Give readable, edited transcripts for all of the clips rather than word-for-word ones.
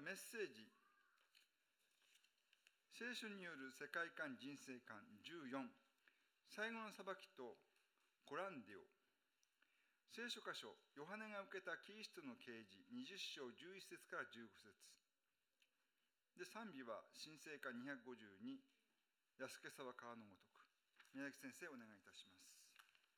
メッセージ、聖書による世界観人生観14、最後の裁きとコランデオ。聖書箇所、ヨハネが受けたキリストの啓示20章11節から15節で、賛美は新聖歌252、安けさは川のごとく。宮崎先生、お願いいたします。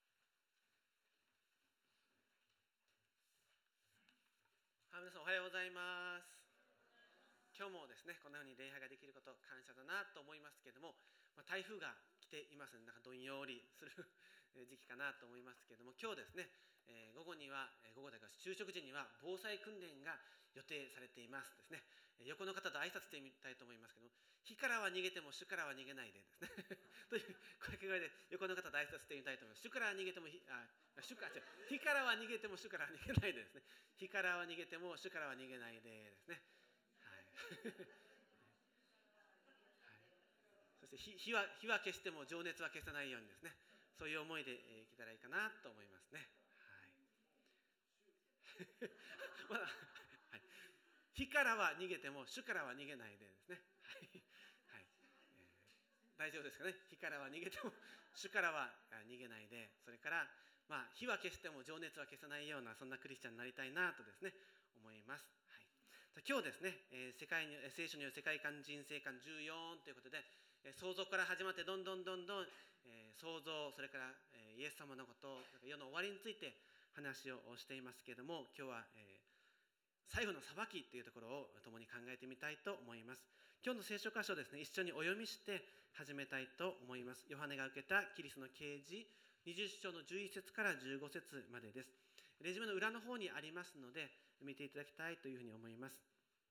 皆さんおはようございます。今日もですね、こんなふうに礼拝ができること、感謝だなと思いますけれども、台風が来ていますので、どんよりする時期かなと思いますけれども、今日ですね、午後というか昼食時には防災訓練が予定されていますですね。横の方と挨拶してみたいと思いますけども、火からは逃げても主からは逃げないでですねという声かけで横の方と挨拶してみたいと思います。主からは逃げても火からは逃げても主からは逃げないでですね。火からは逃げても主からは逃げないでですね。はいはい、そして火は消しても情熱は消さないようにですね、そういう思いでいけたらいいかなと思いますね。はいまだ、はい、火からは逃げても主からは逃げないでですね。はいはい、大丈夫ですかね。火からは逃げても主からは逃げないで、それから火は消しても情熱は消さないような、そんなクリスチャンになりたいなとですね思います。はい、今日ですね、聖書による世界観人生観14ということで、創造から始まってどんどん創造、それからイエス様のこと、世の終わりについて話をしていますけれども、今日は最後の裁きというところを共に考えてみたいと思います。今日の聖書箇所をですね、一緒にお読みして始めたいと思います。ヨハネが受けたキリストの啓示20章の11節から15節までです。レジュメの裏の方にありますので見ていただきたいというふうに思います。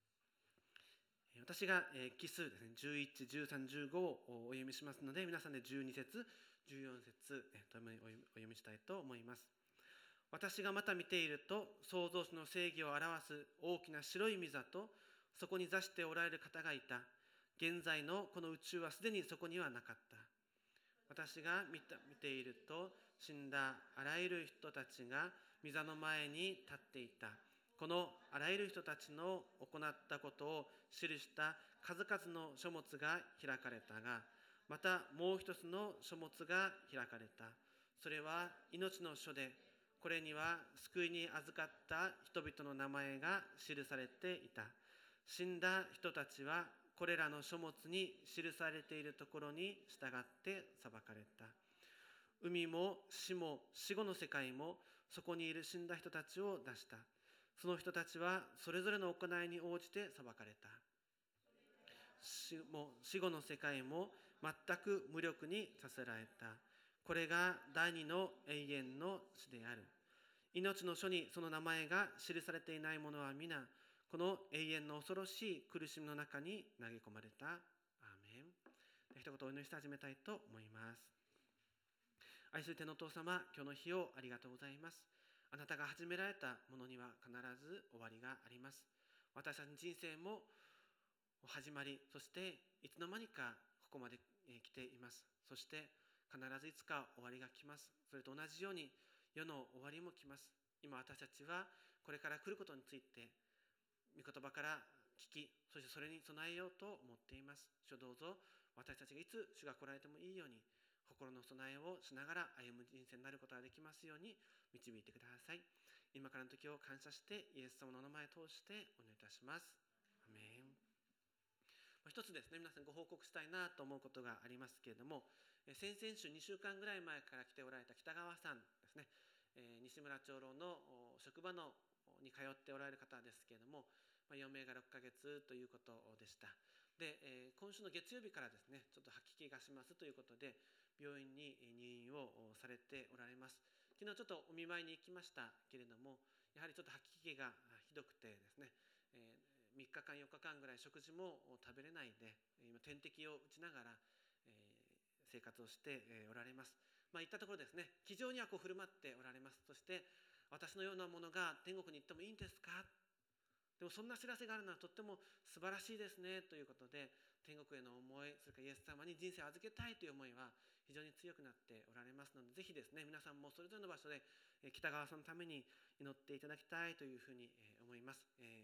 私が奇数ですね、11、13、15をお読みしますので、皆さんで12節、14節ともにお読みしたいと思います。私がまた見ていると、創造主の正義を表す大きな白い御座と、そこに座しておられる方がいた。現在のこの宇宙はすでにそこにはなかった。私が見ていると、死んだあらゆる人たちが御座の前に立っていた。このあらゆる人たちの行ったことを記した数々の書物が開かれたが、またもう一つの書物が開かれた。それは命の書で、これには救いに預かった人々の名前が記されていた。死んだ人たちはこれらの書物に記されているところに従って裁かれた。海も死も死後の世界もそこにいる死んだ人たちを出した。その人たちはそれぞれの行いに応じて裁かれた。死後の世界も全く無力にさせられた。これが第二の永遠の死である。命の書にその名前が記されていない者は皆、この永遠の恐ろしい苦しみの中に投げ込まれた。アーメン。一言お祈りして始めたいと思います。愛する天のお父様、今日の日をありがとうございます。あなたが始められたものには必ず終わりがあります。私たちの人生も始まり、そしていつの間にかここまで来ています。そして必ずいつか終わりが来ます。それと同じように世の終わりも来ます。今私たちはこれから来ることについて御言葉から聞き、そしてそれに備えようと思っています。主どうぞ私たちがいつ主が来られてもいいように心の備えをしながら歩む人生になることができますように導いてください。今からの時を感謝してイエス様のお名前を通してお願いいたします。アメン。一つですね、皆さんご報告したいなと思うことがありますけれども、先々週2週間ぐらい前から来ておられた北川さんですね、西村長老の職場に通っておられる方ですけれども、余命が6ヶ月ということでした。で、今週の月曜日からですね、ちょっと吐き気がしますということで病院に入院をされておられます。昨日ちょっとお見舞いに行きましたけれども、やはりちょっと吐き気がひどくてですね、3日間4日間ぐらい食事も食べれないで今点滴を打ちながら生活をしておられます。いったところですね、気丈には振る舞っておられます。そして私のようなものが天国に行ってもいいんですか、でもそんな知らせがあるのはとっても素晴らしいですねということで、天国への思い、それからイエス様に人生を預けたいという思いは非常に強くなっておられますので、ぜひですね皆さんもそれぞれの場所で北川さんのために祈っていただきたいというふうに思います。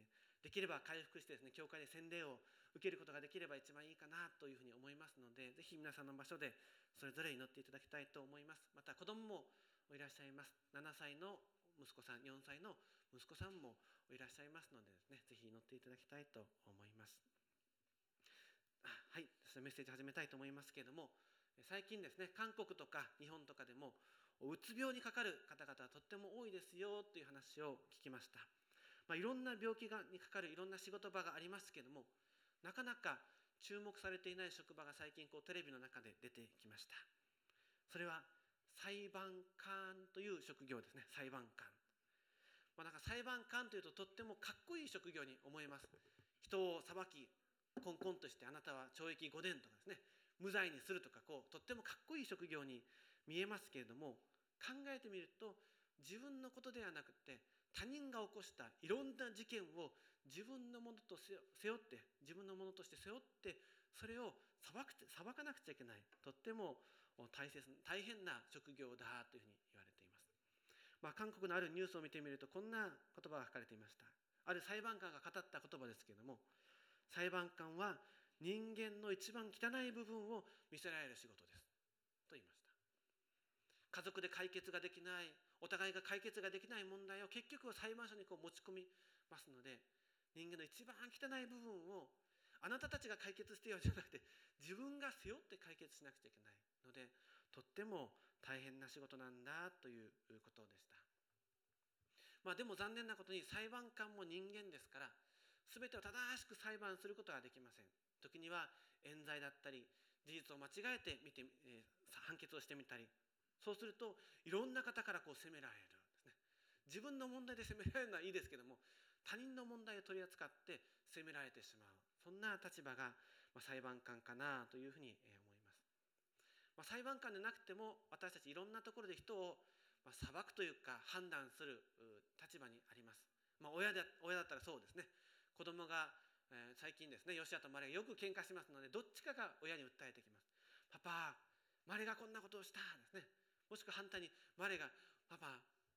できれば回復してですね、教会で洗礼を受けることができれば一番いいかなというふうに思いますので、ぜひ皆さんの場所でそれぞれ祈っていただきたいと思います。また子供もいらっしゃいます。7歳の息子さん、4歳の息子さんもいらっしゃいますのでですね、ぜひ祈っていただきたいと思います。はい、メッセージ始めたいと思いますけれども、最近ですね、韓国とか日本とかでもうつ病にかかる方々はとっても多いですよという話を聞きました。いろんな病気にかかるいろんな仕事場がありますけれども、なかなか注目されていない職場が最近テレビの中で出てきました。それは裁判官という職業ですね。裁判官、なんか裁判官というととってもかっこいい職業に思えます。人を裁きコンコンとしてあなたは懲役5年とかですね、無罪にするとかとってもかっこいい職業に見えますけれども、考えてみると自分のことではなくて他人が起こしたいろんな事件を自分のものと背負って自分のものとして背負ってそれを裁かなくちゃいけない、とっても大変な職業だというふうに言われています。韓国のあるニュースを見てみるとこんな言葉が書かれていました。ある裁判官が語った言葉ですけれども、裁判官は人間の一番汚い部分を見せられる仕事ですと言いました。家族で解決ができない、お互いが解決ができない問題を結局は裁判所に持ち込みますので、人間の一番汚い部分をあなたたちが解決してよじゃなくて自分が背負って解決しなくちゃいけないので、とっても大変な仕事なんだということでした。でも残念なことに裁判官も人間ですから、全てを正しく裁判することはできません。時には冤罪だったり事実を間違えて判決をしてみたり、そうするといろんな方から責められるんですね。自分の問題で責められるのはいいですけども、他人の問題を取り扱って責められてしまう、そんな立場が裁判官かなというふうに思います。裁判官でなくても私たちいろんなところで人を裁くというか判断する立場にあります。親だったらそうですね、子供が最近ですね、ヨシアとマリがよく喧嘩しますので、どっちかが親に訴えてきます。パパ、マリがこんなことをしたですね。もしくは反対にマリがパパ、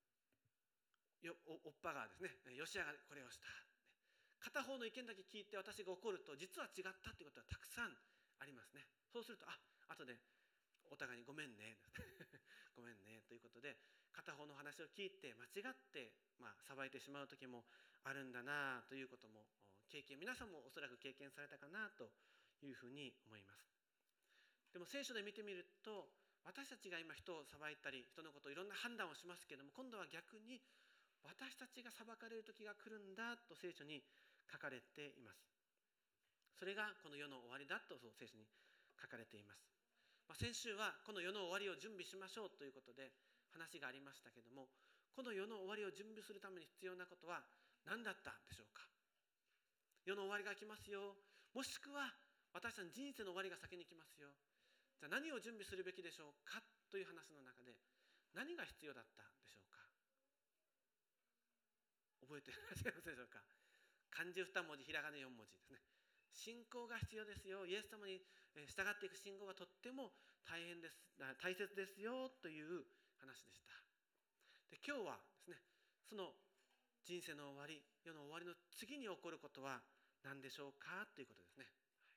おっぱがですね、ヨシアがこれをした。片方の意見だけ聞いて私が怒ると実は違ったということはたくさんありますね。そうすると後でお互いにごめんねごめんねということで、片方の話を聞いて間違って裁いてしまう時もあるんだなということも皆さんもおそらく経験されたかなというふうに思います。でも聖書で見てみると、私たちが今人を裁いたり人のことをいろんな判断をしますけれども、今度は逆に私たちが裁かれる時が来るんだと聖書に書かれています。それがこの世の終わりだと聖書に書かれています。先週はこの世の終わりを準備しましょうということで話がありましたけれども、この世の終わりを準備するために必要なことは何だったでしょうか。世の終わりが来ますよ、もしくは私たちの人生の終わりが先に来ますよ。じゃあ何を準備するべきでしょうかという話の中で何が必要だったでしょうか。覚えていらっしゃいますでしょうか。漢字2文字ひらがな4文字ですね。信仰が必要ですよ、イエス様に従っていく信仰がとっても大切ですよという話でした。で今日はですね、その人生の終わり、世の終わりの次に起こることは何でしょうかということですね。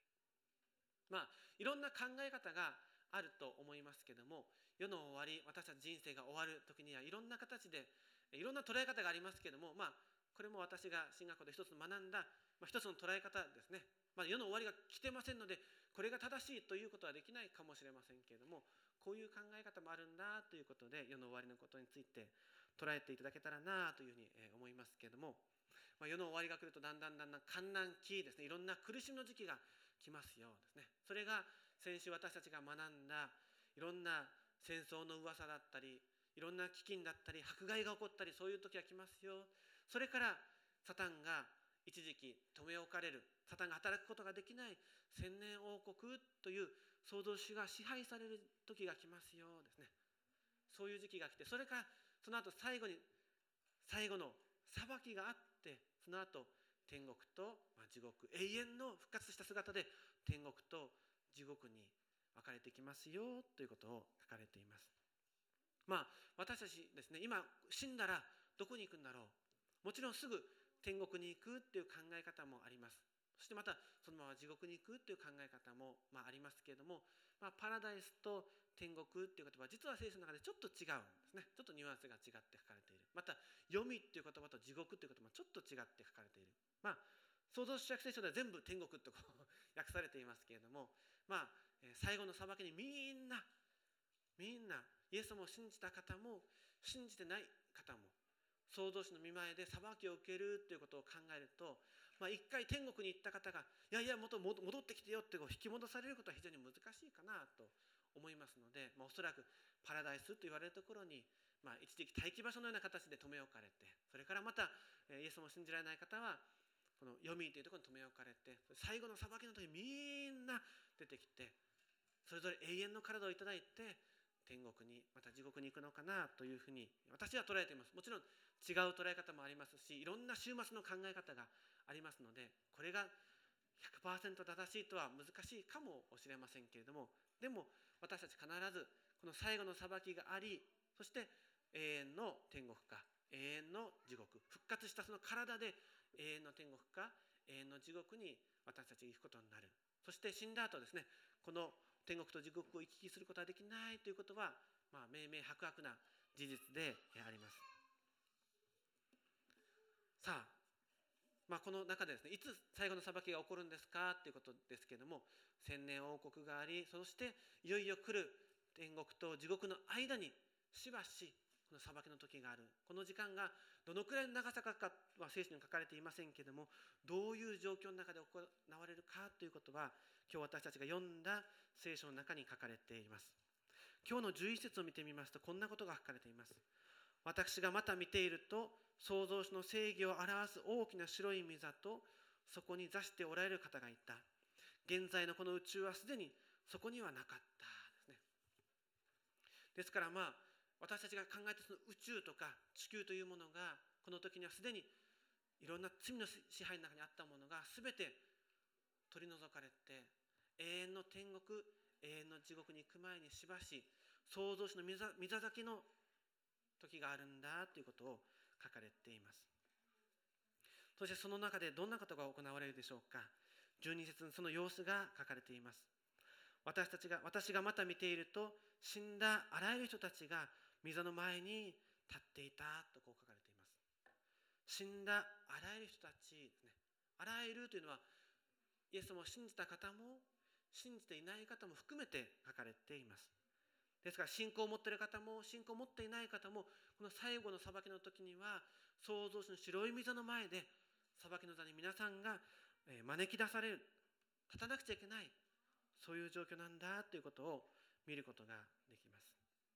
いろんな考え方があると思いますけども、世の終わり、私たち人生が終わる時にはいろんな形でいろんな捉え方がありますけども、これも私が進学校で一つ学んだ、一つの捉え方ですね。世の終わりが来てませんのでこれが正しいということはできないかもしれませんけれども、こういう考え方もあるんだということで世の終わりのことについて捉えていただけたらなというふうに思いますけれども、世の終わりが来るとだんだん観難期ですね、いろんな苦しみの時期が来ますよですね。それが先週私たちが学んだいろんな戦争の噂だったり、いろんな飢饉だったり迫害が起こったり、そういう時が来ますよ。それからサタンが一時期留め置かれる、サタンが働くことができない千年王国という創造主が支配される時が来ますよですね。そういう時期が来て、それからその後最後の裁きがあって、その後天国と地獄、永遠の復活した姿で天国と地獄に分かれてきますよということを書かれています。私たちですね、今死んだらどこに行くんだろう。もちろんすぐ天国に行くっていう考え方もあります。そしてまたそのまま地獄に行くっていう考え方もありますけれども、パラダイスと天国っていう言葉は実は聖書の中でちょっと違うんですね。ちょっとニュアンスが違って書かれている。また読みっていう言葉と地獄っていう言葉もちょっと違って書かれている。創造主訳聖書では全部天国と訳されていますけれども、最後の裁きにみんなイエス様を信じた方も信じてない方も創造主の御前で裁きを受けるということを考えると、一回天国に行った方がいや戻ってきてよって引き戻されることは非常に難しいかなと思いますので、おそらくパラダイスと言われるところに、一時期待機場所のような形で留め置かれて、それからまたイエス様を信じられない方はこの読みというところに留め置かれて、最後の裁きの時みんな出てきて、それぞれ永遠の体をいただいて天国にまた地獄に行くのかなというふうに私は捉えています。もちろん違う捉え方もありますし、いろんな終末の考え方がありますので、これが 100% 正しいとは難しいかもしれませんけれども、でも私たち必ずこの最後の裁きがあり、そして永遠の天国か永遠の地獄、復活したその体で永遠の天国か永遠の地獄に私たちが行くことになる。そして死んだ後ですね、この天国と地獄を行き来することはできないということは、明々白々な事実であります。さあ、この中でですね、いつ最後の裁きが起こるんですかということですけれども、千年王国があり、そしていよいよ来る天国と地獄の間にしばしこの裁きの時がある。この時間がどのくらいの長さかは聖書に書かれていませんけれども、どういう状況の中で行われるかということは今日私たちが読んだ聖書の中に書かれています。今日の11節を見てみますと、こんなことが書かれています。私がまた見ていると、創造主の正義を表す大きな白い御座とそこに座しておられる方がいた。現在のこの宇宙はすでにそこにはなかったですね。ですから私たちが考えたその宇宙とか地球というものが、この時にはすでにいろんな罪の支配の中にあったものが全て取り除かれて、永遠の天国永遠の地獄に行く前にしばし創造主の御座先の時があるんだということを書かれています。そしてその中でどんなことが行われるでしょうか。12節にその様子が書かれています。私がまた見ていると、死んだあらゆる人たちが御座の前に立っていたと書かれています。死んだあらゆる人たちですね。あらゆるというのはイエス様を信じた方も信じていない方も含めて書かれています。ですから信仰を持っている方も信仰を持っていない方も、この最後の裁きの時には創造主の白い御座の前で裁きの座に皆さんが招き出される、立たなくちゃいけない、そういう状況なんだということを見ることができます。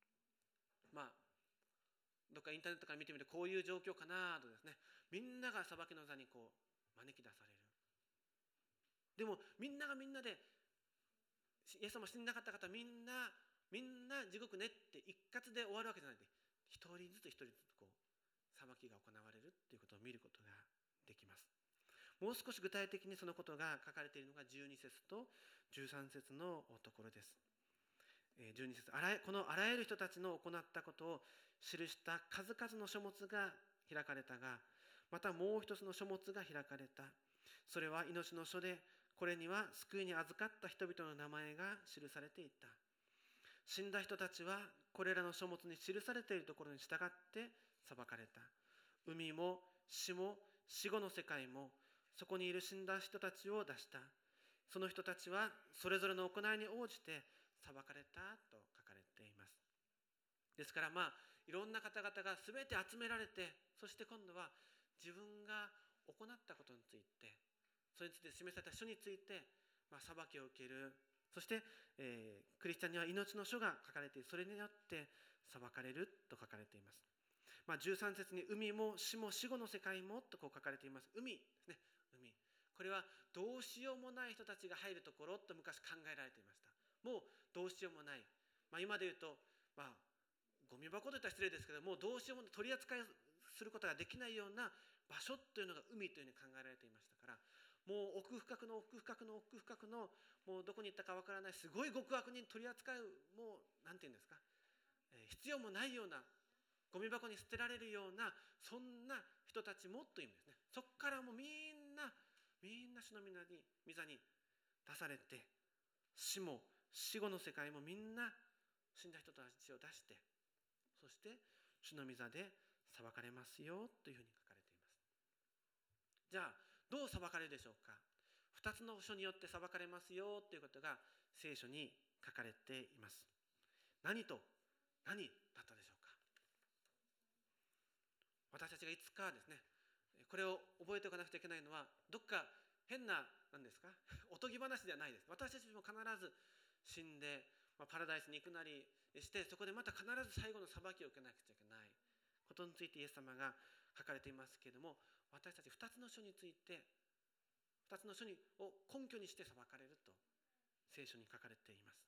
どっかインターネットから見てみるとこういう状況かなとですね、みんなが裁きの座に招き出される。でもみんながみんなで、イエス様死んなかった方みんな地獄ねって一括で終わるわけじゃないで、一人ずつ裁きが行われるということを見ることができます。もう少し具体的にそのことが書かれているのが12節と13節のところです。12節、このあらゆる人たちの行ったことを記した数々の書物が開かれたが、またもう一つの書物が開かれた。それは命の書で、これには救いに預かった人々の名前が記されていた。死んだ人たちはこれらの書物に記されているところに従って裁かれた。海も死も死後の世界もそこにいる死んだ人たちを出した。その人たちはそれぞれの行いに応じて裁かれたと書かれています。ですからいろんな方々が全て集められて、そして今度は自分が行ったことについて、それについて示された書について裁きを受ける。そして、クリスチャンには命の書が書かれている。それによって裁かれると書かれています。13節に海も死も死後の世界もと書かれています。海ですね。海。これはどうしようもない人たちが入るところと昔考えられていました。もうどうしようもない。今で言うと、ゴミ箱といったら失礼ですけども、どうしようもない、取り扱いすることができないような場所というのが海というふうに考えられていましたから、もう奥深くの奥深くの奥深くの、もうどこに行ったかわからないすごい極悪人取り扱う、もうなんていうんですか、必要もないようなゴミ箱に捨てられるような、そんな人たちもという意味ですね。 そこからもうみんな主の御座に出されて、死も死後の世界もみんな死んだ人たちを出して、そして主の御座で裁かれますよというふうに書かれています。じゃあどう裁かれるでしょうか。2つの書によって裁かれますよということが聖書に書かれています。何と何だったでしょうか。私たちがいつかですね、これを覚えておかなくちゃいけないのは、どっか変な、何ですか、おとぎ話ではないです。私たちも必ず死んで、パラダイスに行くなりして、そこでまた必ず最後の裁きを受けなくちゃいけないことについてイエス様が書かれていますけれども、私たち2つの書について、2つの書を根拠にして裁かれると聖書に書かれています。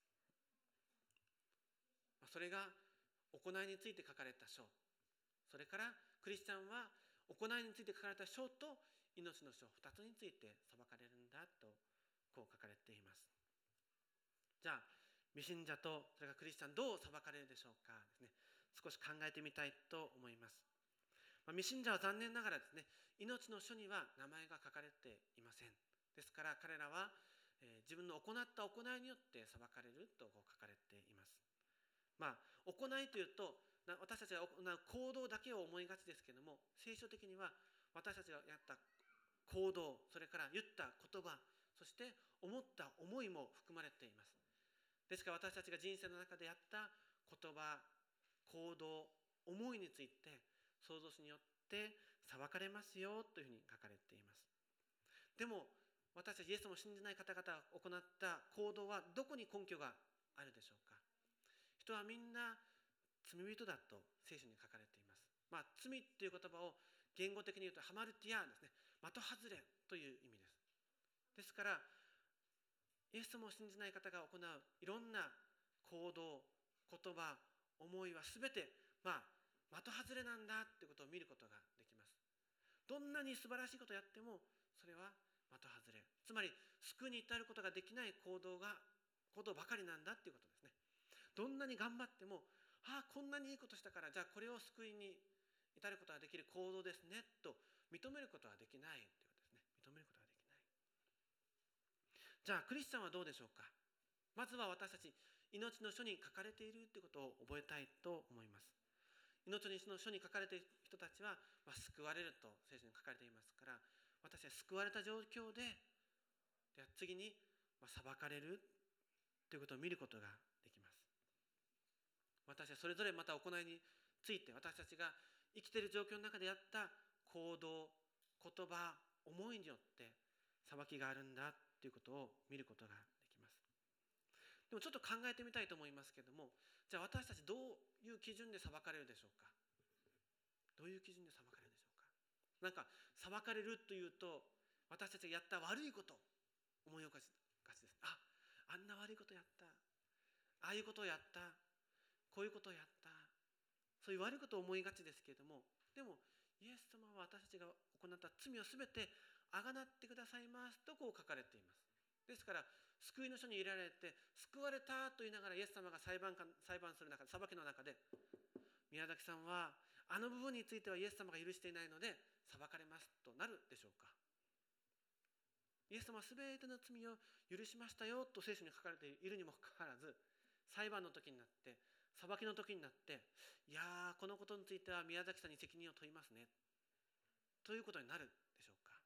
それが行いについて書かれた書、それからクリスチャンは行いについて書かれた書と命の書、2つについて裁かれるんだとこう書かれています。じゃあ未信者とそれからクリスチャンどう裁かれるでしょうかですね、少し考えてみたいと思います。未信者は残念ながらですね、命の書には名前が書かれていません。ですから彼らは自分の行った行いによって裁かれるとこう書かれています。行いというと私たちが行う行動だけを思いがちですけれども、聖書的には私たちがやった行動、それから言った言葉、そして思った思いも含まれています。ですから私たちが人生の中でやった言葉、行動、思いについて創造主によって裁かれますよというふうに書かれています。でも私たちイエスを信じない方々が行った行動はどこに根拠があるでしょうか。人はみんな罪人だと聖書に書かれています。罪という言葉を言語的に言うとハマルティアですね、的外れという意味です。ですからイエス様を信じない方が行ういろんな行動、言葉、思いはすべて的外れなんだということを見ることができます。どんなに素晴らしいことをやってもそれは的外れ、つまり救いに至ることができない行動ばかりなんだということですね。どんなに頑張ってもこんなにいいことしたからじゃあこれを救いに至ることができる行動ですねと認めることはできないということですね。認めることができない。じゃあクリスチャンはどうでしょうか。まずは私たち命の書に書かれているということを覚えたいと思います。命の書に書かれている人たちは、救われると聖書に書かれていますから、私は救われた状況で次に裁かれるということを見ることができます。私はそれぞれまた行いについて私たちが生きている状況の中でやった行動、言葉、思いによって裁きがあるんだということを見ることができます。でもちょっと考えてみたいと思いますけれども、じゃあ私たちどういう基準で裁かれるでしょうか。どういう基準で裁かれるでしょうか。裁かれるというと私たちがやった悪いこと思い起こしがちです。あんな悪いことやった、ああいうことをやった、こういうことをやった、そういう悪いことを思いがちですけれども、でもイエス様は私たちが行った罪をすべてあがなってくださいますとこう書かれています。ですから救いの書に入れられて救われたと言いながらイエス様が裁判する中で、裁きの中で宮崎さんはあの部分についてはイエス様が許していないので裁かれますとなるでしょうか。イエス様はすべての罪を許しましたよと聖書に書かれているにもかかわらず、裁判の時になって裁きの時になって、このことについては宮崎さんに責任を問いますねということになるでしょうか。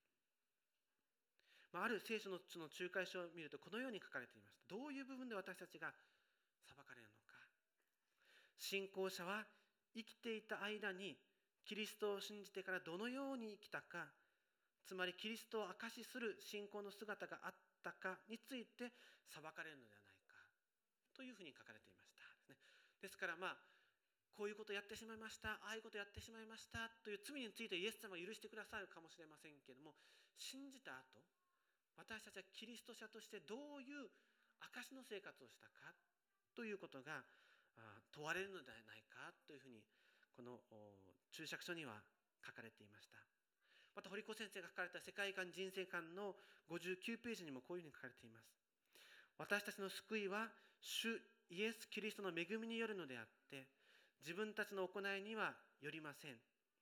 ある聖書の仲介書を見るとこのように書かれていました。どういう部分で私たちが裁かれるのか。信仰者は生きていた間にキリストを信じてからどのように生きたか、つまりキリストを証しする信仰の姿があったかについて裁かれるのではないかというふうに書かれていました。ですからこういうことをやってしまいました、ああいうことをやってしまいましたという罪についてイエス様は許してくださるかもしれませんけれども、信じた後私たちはキリスト者としてどういう証の生活をしたかということが問われるのではないかというふうにこの注釈書には書かれていました。また堀子先生が書かれた世界観人生観の59ページにもこういうふうに書かれています。私たちの救いは主イエス・キリストの恵みによるのであって自分たちの行いにはよりません。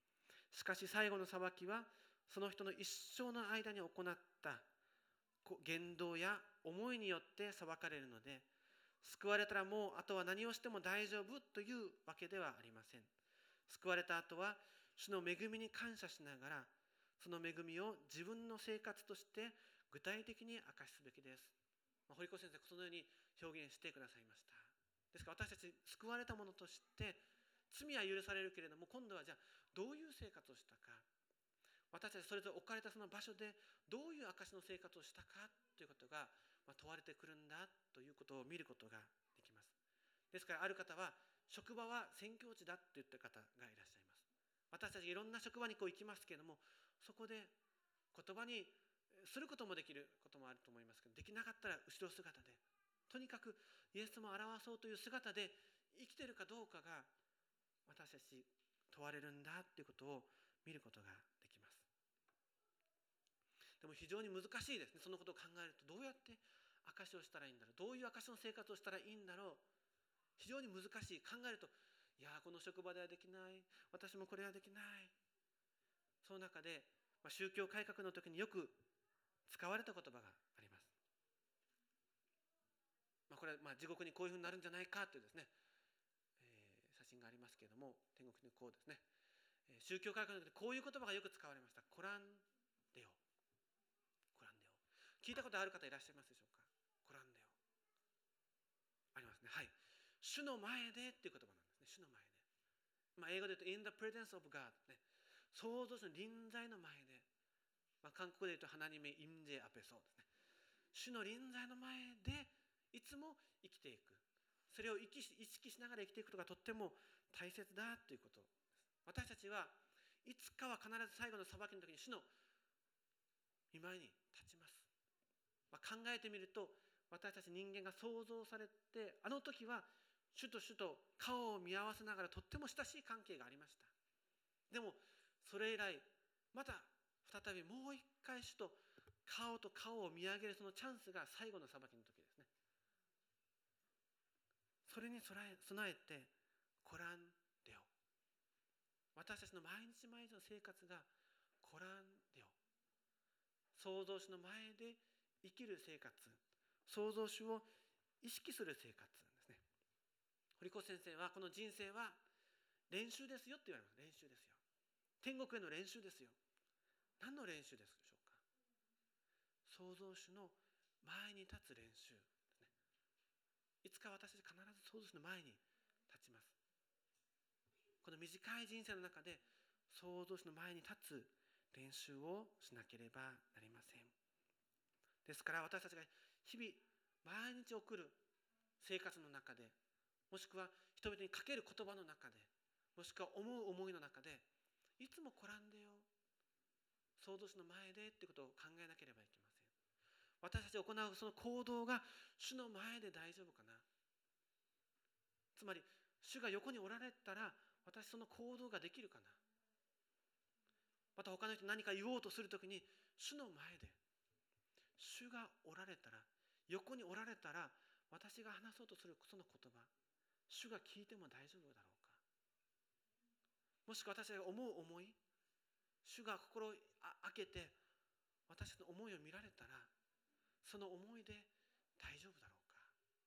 しかし最後の裁きはその人の一生の間に行った言動や思いによって裁かれるので、救われたらもうあとは何をしても大丈夫というわけではありません。救われた後は主の恵みに感謝しながら、その恵みを自分の生活として具体的に明かしすべきです。堀子先生、そのように表現してくださいました。ですから私たち救われたものとして罪は許されるけれども、今度はじゃあどういう生活をしたか、私たちそれぞれ置かれたその場所でどういう証の生活をしたかということが問われてくるんだということを見ることができます。ですからある方は職場は宣教地だと言った方がいらっしゃいます。私たちいろんな職場に行きますけれども、そこで言葉にすることもできることもあると思いますけど、できなかったら後ろ姿でとにかくイエス様を表そうという姿で生きているかどうかが私たち問われるんだということを見ることができます。でも非常に難しいですね。そのことを考えると、どうやって証しをしたらいいんだろう、どういう証しの生活をしたらいいんだろう、非常に難しい。考えると、いやこの職場ではできない、私もこれはできない。その中で、宗教改革の時によく使われた言葉があります。これは地獄にこういうふうになるんじゃないかというですね、写真がありますけれども、天国にこうですね、宗教改革の時にこういう言葉がよく使われました。コランデオ。コランデオ。聞いたことある方いらっしゃいますでしょうか。コランデオ。ありますね。はい。主の前でっていう言葉なんですね。主の前で。英語で言うと in the presence of God、ね、創造主の臨在の前で、韓国で言うと하나님의 임재 앞에서ですね。主の臨在の前でいつも生きていく。それを意識しながら生きていくことがとっても大切だということです。私たちはいつかは必ず最後の裁きの時に主の御前に立ちます。考えてみると、私たち人間が創造されて、あの時は主と顔を見合わせながらとっても親しい関係がありました。でもそれ以来また再びもう一回主と顔と顔を見上げるそのチャンスが最後の裁きの時ですね。それに備えてコランデオ。私たちの毎日毎日の生活がコランデオ。創造主の前で生きる生活、創造主を意識する生活ですね。堀越先生はこの人生は練習ですよって言われます。練習ですよ。天国への練習ですよ。何の練習でしょうか。創造主の前に立つ練習ですね。いつか私たち必ず創造主の前に立ちます。この短い人生の中で創造主の前に立つ練習をしなければなりません。ですから私たちが日々毎日送る生活の中で、もしくは人々にかける言葉の中で、もしくは思う思いの中で、いつもコランデオ、創造主の前でってことを考えなければいけません。私たちが行うその行動が主の前で大丈夫かな。つまり主が横におられたら私その行動ができるかな。また他の人に何か言おうとするときに主の前で主がおられたら、横におられたら、私が話そうとするその言葉、主が聞いても大丈夫だろうか。もしくは私が思う思い、主が心を開けて私の思いを見られたら、その思いで大丈夫だろうか。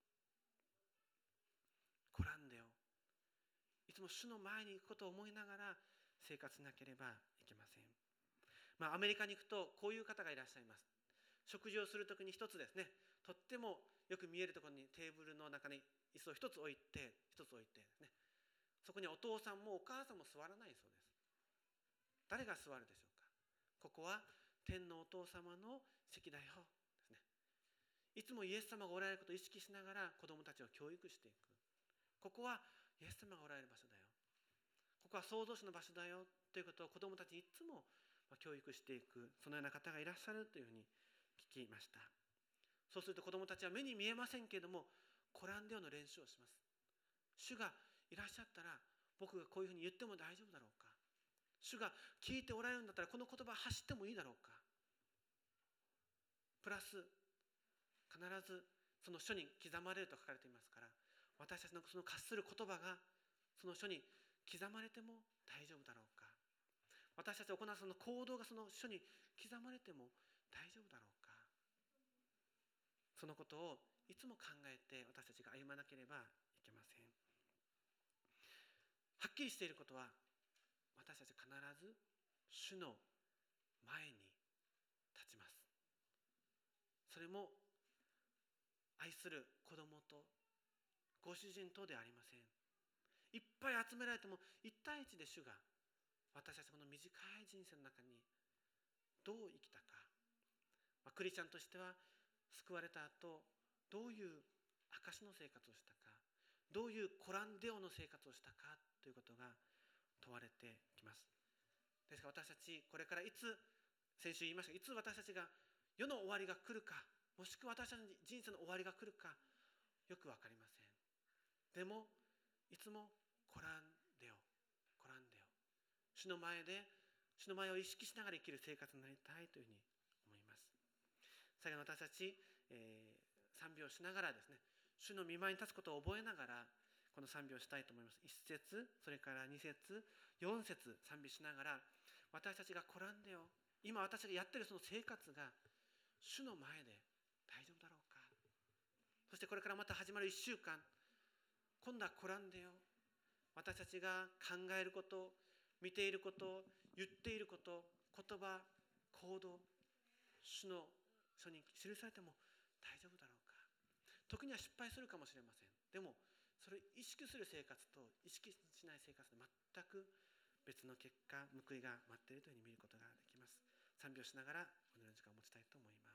コランデオ。いつも主の前に行くことを思いながら生活しなければいけません。アメリカに行くとこういう方がいらっしゃいます。食事をするときに一つですね、とってもよく見えるところにテーブルの中に椅子を一つ置いてですね、そこにお父さんもお母さんも座らないそうです。誰が座るでしょうか。ここは天のお父様の席だよですね。いつもイエス様がおられることを意識しながら子どもたちを教育していく。ここはイエス様がおられる場所だよ、ここは創造主の場所だよということを子どもたちにいつも教育していく、そのような方がいらっしゃるというふうに聞きました。そうすると子どもたちは目に見えませんけれども、コランデオの練習をします。主がいらっしゃったら僕がこういうふうに言っても大丈夫だろうか。主が聞いておられるんだったらこの言葉走ってもいいだろうか。プラス必ずその書に刻まれると書かれていますから、私たちのその発する言葉がその書に刻まれても大丈夫だろうか。 私たちが行うその行動がその書に刻まれても大丈夫だろうか。そのことをいつも考えて私たちが歩まなければいけません。はっきりしていることは、私たち必ず主の前に立ちます。それも愛する子供とご主人とでありません。いっぱい集められても一対一で主が私たちこの短い人生の中にどう生きたか、クリスチャンとしては救われた後どういう証の生活をしたか、どういうコランデオの生活をしたかということが問われてきます。ですから私たちこれから先週言いましたが、いつ私たちが世の終わりが来るか、もしくは私たちの人生の終わりが来るかよく分かりません。でもいつもコランデオ、主の前を意識しながら生きる生活になりたいというふうに思います。最後の私たち、賛美をしながらですね、主の御前に立つことを覚えながらこの賛美をしたいと思います。1節、それから2節、4節賛美しながら、私たちがコランデオ、今私たちがやっているその生活が主の前で大丈夫だろうか。そしてこれからまた始まる1週間、今度はコランデオ、私たちが考えること、見ていること、言っていること、言葉、行動、主の書に記されても大丈夫だろうか。時には失敗するかもしれません。でもそれを意識する生活と意識しない生活で全く別の結果、報いが待っているというふうに見ることができます。賛美をしながらお祈りの時間を持ちたいと思います。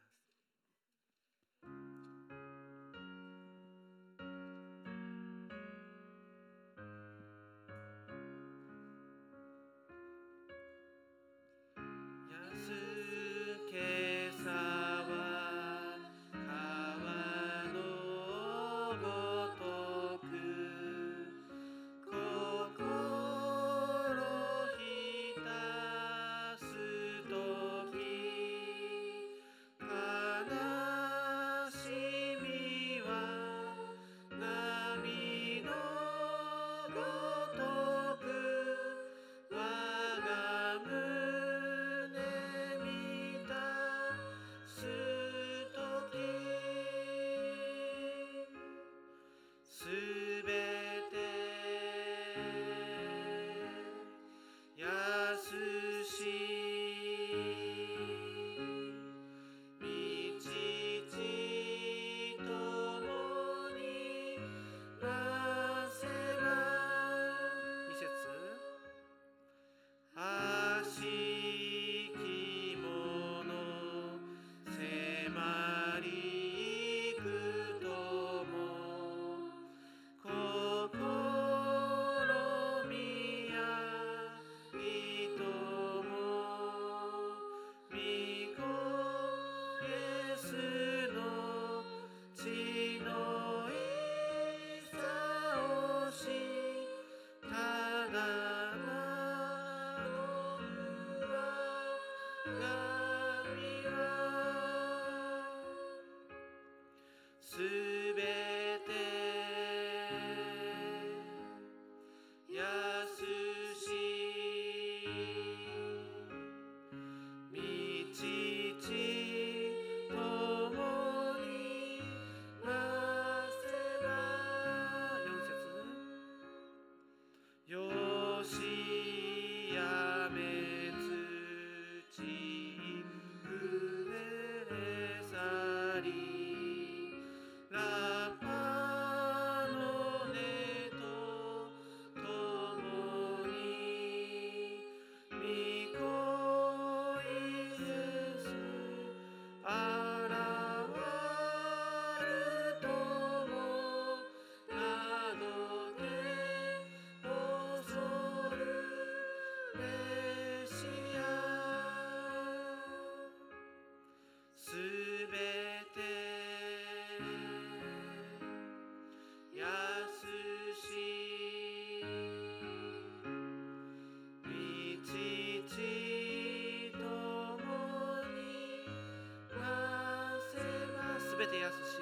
すべて安し、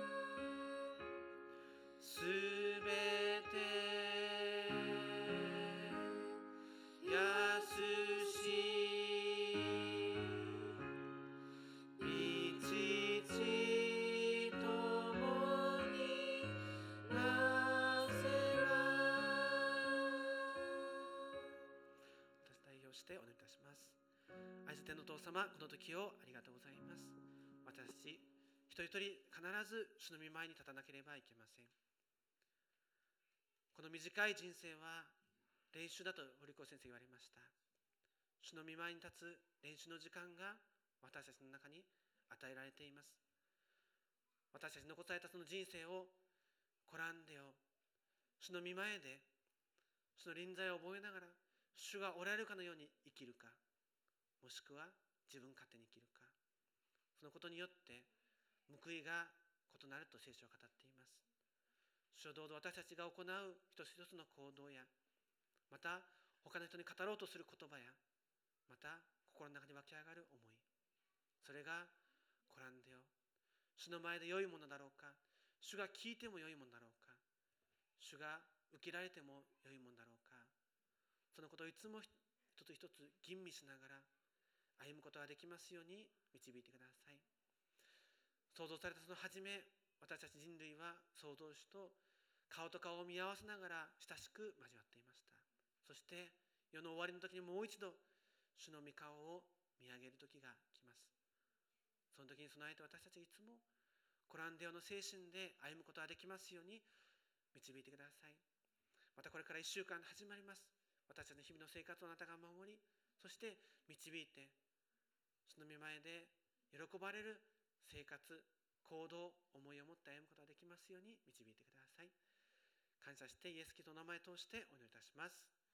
すべて安ししてお祈りいたします。愛する天のお父様、この時をありがとうございます。私たち一人一人必ず主の御前に立たなければいけません。この短い人生は練習だと堀越先生言われました。主の御前に立つ練習の時間が私たちの中に与えられています。私たちの残されたその人生をコランデを主の御前で主の臨在を覚えながら主がおられるかのように生きるか、もしくは自分勝手に生きるか、そのことによって報いが異なると聖書は語っています。主をどうぞ私たちが行う一つ一つの行動や、また他の人に語ろうとする言葉や、また心の中に湧き上がる思い、それがコランデを主の前で良いものだろうか、主が聞いても良いものだろうか、主が受けられても良いものだろうか、そのことをいつも一つ一つ吟味しながら歩むことができますように導いてください。創造されたその初め、私たち人類は創造主と顔と顔を見合わせながら親しく交わっていました。そして世の終わりの時にもう一度主の御顔を見上げる時が来ます。その時に備えて私たちいつもコランデオの精神で歩むことができますように導いてください。またこれから1週間始まります。私たちの日々の生活をあなたが守り、そして導いて主の御前で喜ばれる生活、行動、思いを持って歩むことができますように導いてください。感謝してイエス・キリストの名前を通してお祈りいたします。